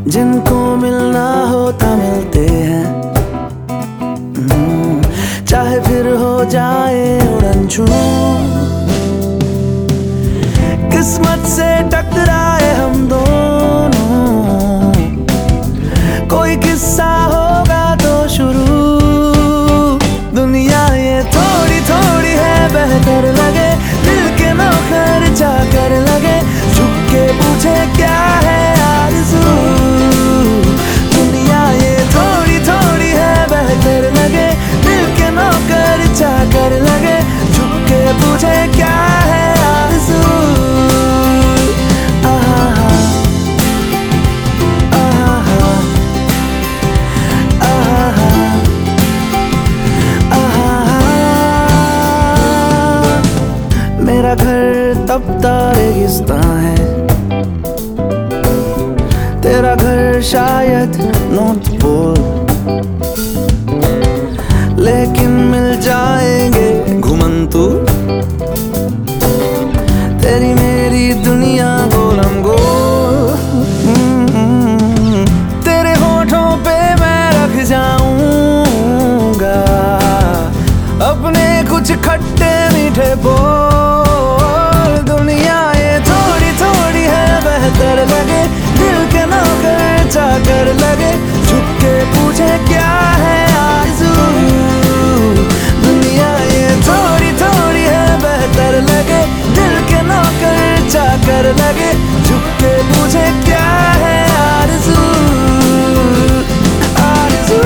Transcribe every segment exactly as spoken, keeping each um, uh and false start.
जिनको मिलना होता मिलते हैं, चाहे फिर हो जाए उड़न छू। किस्मत से टकराए हम दोनों, कोई किस्सा होगा तो शुरू। दुनिया ये थोड़ी थोड़ी है बेहतर लगे, दिल के नौकर जाकर लगे, झुक के पूछे क्या है आरज़ू। दुनिया ये थोड़ी थोड़ी है बेहतर लगे, दिल के नौकर जाकर लगे, झुक के पूछे क्या है आरज़ू। मेरा घर तपता रेगिस्तान है, तेरा घर शायद नॉर्थ पोल, लेकिन मिल जाएंगे घुमंतू। तेरी मेरी दुनिया गोलम गोल, तेरे होठों पे मैं रख जाऊंगा अपने कुछ खट्टे मीठे बोल। बेहतर लगे, दिल के नौकर जाकर लगे, झुक के पूछे क्या है आरज़ू। दुनिया ये थोड़ी थोड़ी है बेहतर लगे, दिल के नौकर जाकर लगे, झुक के पूछे क्या है आरज़ू। आरज़ू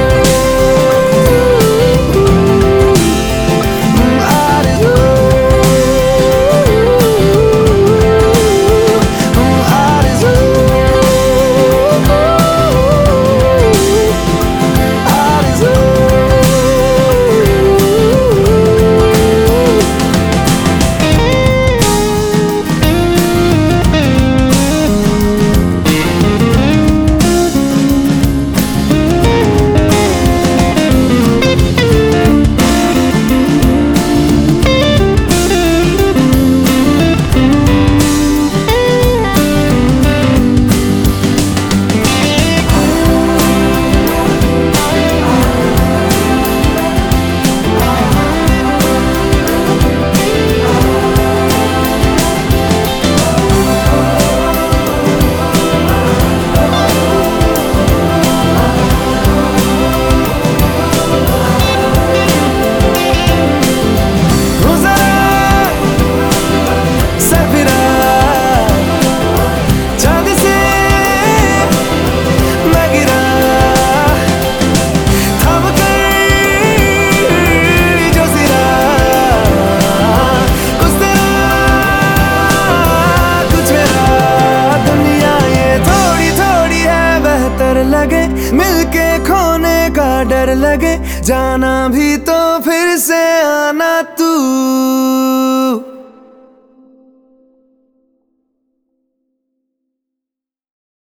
लगे, मिलके खोने का डर लगे, जाना भी तो फिर से आना तू।